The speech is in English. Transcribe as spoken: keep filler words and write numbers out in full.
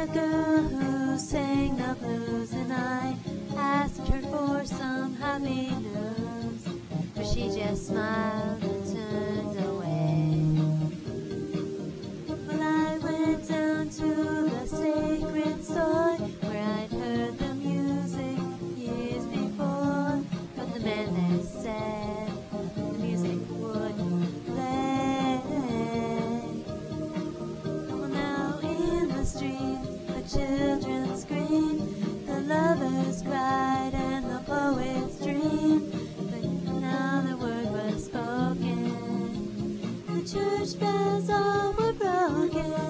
a girl who sang the blues, and I asked her for some happy news, but she just smiled and turned away. Well, I went down to the sacred store where I'd heard the music years before, but the man there said the music wouldn't play. Well, now in the streets the children scream, the lovers cried and the poets dreamed, but now the word was spoken, the church bells all were broken.